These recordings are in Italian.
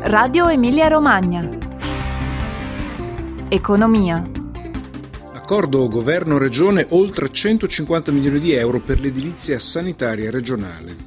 Radio Emilia-Romagna. Economia. Accordo governo-regione, oltre 150 milioni di euro per l'edilizia sanitaria regionale.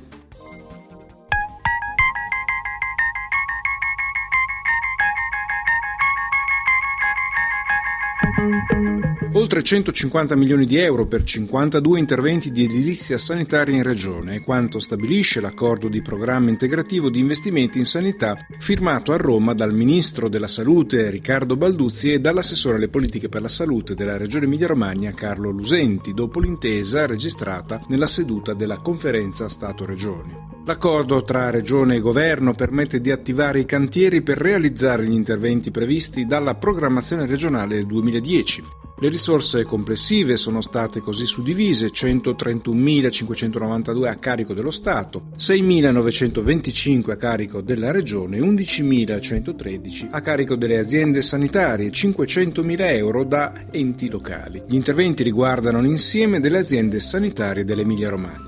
Oltre 150 milioni di euro per 52 interventi di edilizia sanitaria in regione è quanto stabilisce l'accordo di programma integrativo di investimenti in sanità firmato a Roma dal Ministro della Salute Riccardo Balduzzi e dall'assessore alle politiche per la salute della Regione Emilia-Romagna Carlo Lusenti, dopo l'intesa registrata nella seduta della Conferenza Stato-Regioni. L'accordo tra Regione e Governo permette di attivare i cantieri per realizzare gli interventi previsti dalla programmazione regionale del 2010. Le risorse complessive sono state così suddivise: 131.592 a carico dello Stato, 6.925 a carico della Regione, 11.113 a carico delle aziende sanitarie, 500.000 euro da enti locali. Gli interventi riguardano l'insieme delle aziende sanitarie dell'Emilia-Romagna.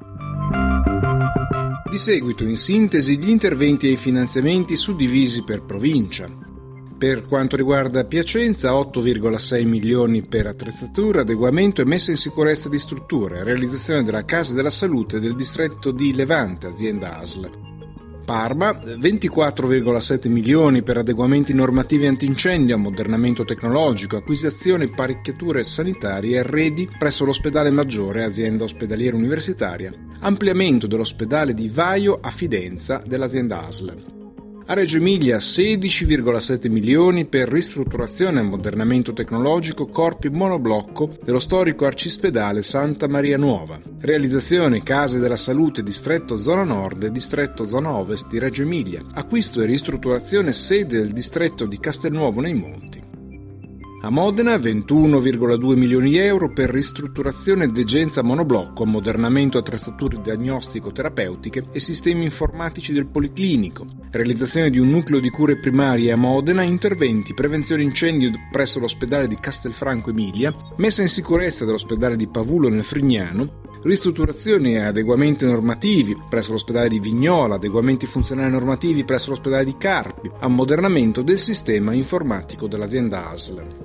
Di seguito, in sintesi, gli interventi e i finanziamenti suddivisi per provincia. Per quanto riguarda Piacenza, 8,6 milioni per attrezzatura, adeguamento e messa in sicurezza di strutture, realizzazione della Casa della Salute del distretto di Levante, azienda ASL. Parma, 24,7 milioni per adeguamenti normativi antincendio, ammodernamento tecnologico, acquisizione, apparecchiature sanitarie e arredi presso l'ospedale Maggiore, azienda ospedaliera universitaria, ampliamento dell'ospedale di Vaio a Fidenza dell'azienda ASL. A Reggio Emilia 16,7 milioni per ristrutturazione e ammodernamento tecnologico corpi monoblocco dello storico arcispedale Santa Maria Nuova. Realizzazione Case della Salute distretto zona nord e distretto zona ovest di Reggio Emilia. Acquisto e ristrutturazione sede del distretto di Castelnuovo nei Monti. A Modena 21,2 milioni di euro per ristrutturazione e degenza monoblocco, ammodernamento attrezzature diagnostico-terapeutiche e sistemi informatici del Policlinico, realizzazione di un nucleo di cure primarie a Modena, interventi prevenzione incendio presso l'ospedale di Castelfranco Emilia, messa in sicurezza dell'ospedale di Pavulo nel Frignano, ristrutturazioni e adeguamenti normativi presso l'ospedale di Vignola, adeguamenti funzionali normativi presso l'ospedale di Carpi, ammodernamento del sistema informatico dell'azienda ASL.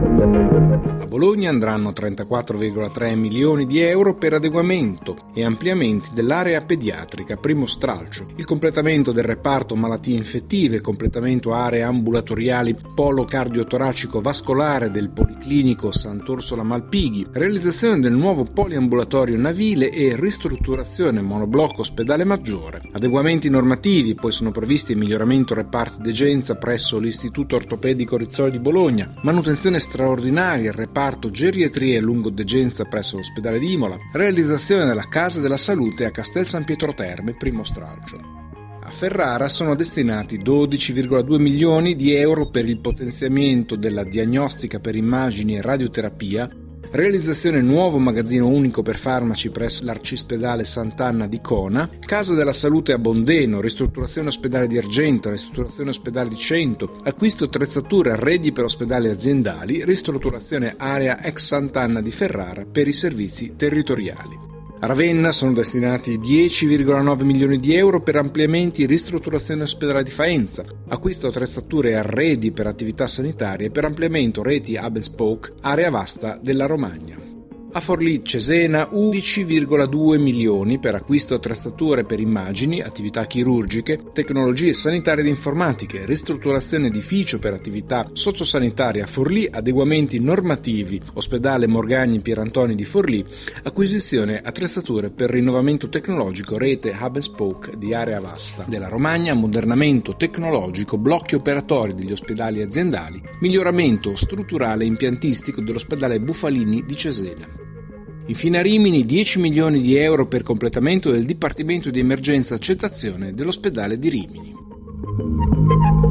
A Bologna andranno 34,3 milioni di euro per adeguamento e ampliamenti dell'area pediatrica primo stralcio, il completamento del reparto malattie infettive, completamento aree ambulatoriali polo cardiotoracico vascolare del Policlinico Sant'Orsola Malpighi, realizzazione del nuovo poliambulatorio navile e ristrutturazione monoblocco ospedale Maggiore. Adeguamenti normativi, poi sono previsti il miglioramento reparti degenza presso l'Istituto Ortopedico Rizzoli di Bologna, manutenzione straordinaria, reparto geriatria e lungodegenza presso l'ospedale di Imola, realizzazione della Casa della Salute a Castel San Pietro Terme, primo stralcio. A Ferrara sono destinati 12,2 milioni di euro per il potenziamento della diagnostica per immagini e radioterapia, realizzazione nuovo magazzino unico per farmaci presso l'Arcispedale Sant'Anna di Cona, Casa della Salute a Bondeno, ristrutturazione ospedale di Argento, ristrutturazione ospedale di Cento, acquisto attrezzature arredi per ospedali aziendali, ristrutturazione area ex Sant'Anna di Ferrara per i servizi territoriali. A Ravenna sono destinati 10,9 milioni di euro per ampliamenti e ristrutturazione ospedale di Faenza, acquisto attrezzature e arredi per attività sanitarie per ampliamento reti hub and spoke, area vasta della Romagna. A Forlì Cesena 11,2 milioni per acquisto attrezzature per immagini, attività chirurgiche, tecnologie sanitarie ed informatiche, ristrutturazione edificio per attività sociosanitarie a Forlì, adeguamenti normativi, ospedale Morgagni Pierantoni di Forlì, acquisizione attrezzature per rinnovamento tecnologico, rete hub and spoke di area vasta della Romagna, ammodernamento tecnologico, blocchi operatori degli ospedali aziendali, miglioramento strutturale e impiantistico dell'ospedale Bufalini di Cesena. Infine a Rimini 10 milioni di euro per completamento del Dipartimento di Emergenza Accettazione dell'ospedale di Rimini.